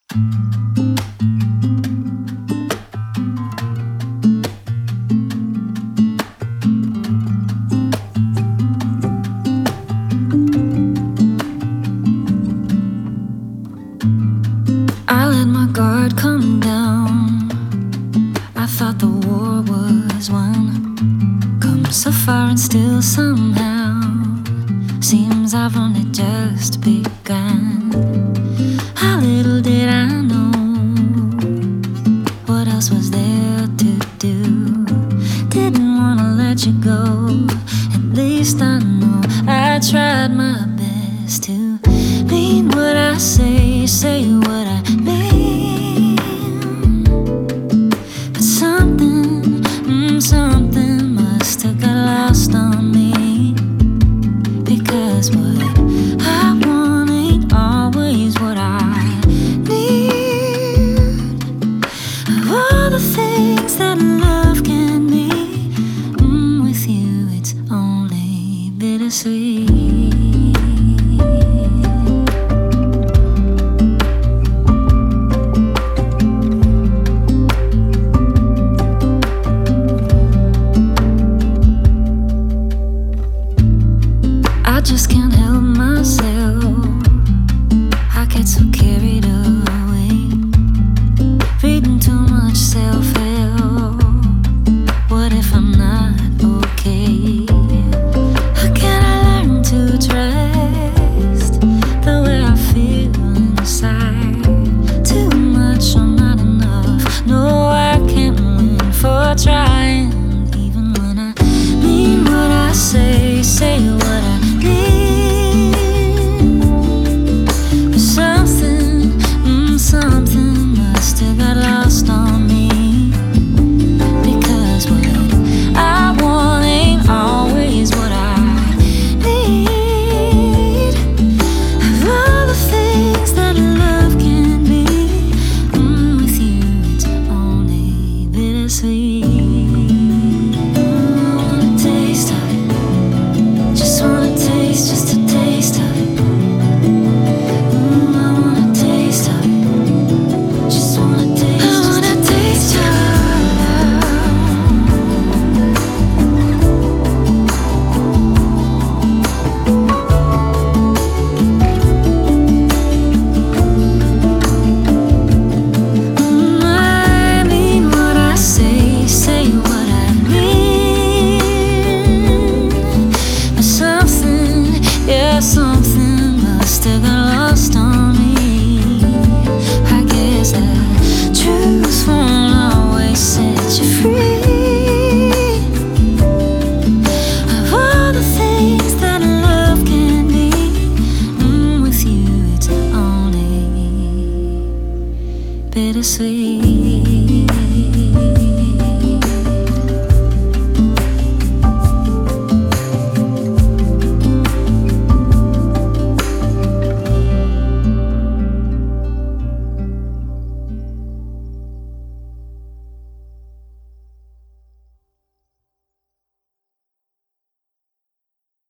I let my guard come down. I thought the war was won. Come so far and still somehow seems I've only just begun. How little did I know what else was there to do. Didn't wanna let you go. At least I know I tried my best to mean what I say what I mean. But something must have got lost on me. Because what I want ain't always what I need. Of all the things that love can be, with you it's only bittersweet. I just can't help myself. I get so carried away, reading too much self-help. What if I'm not okay? How can I learn to trust the way I feel inside? Too much or not enough? No, I can't win for trying. Even when I mean what I say what I something must have got lost on me. Because what I want ain't always what I need. Of all the things that love can be, with you it's only bittersweet. I wanna taste of it. Just wanna taste, just a taste of it. Something must have got lost on me. I guess the truth won't always set you free. Of all the things that love can be, with you it's only bittersweet.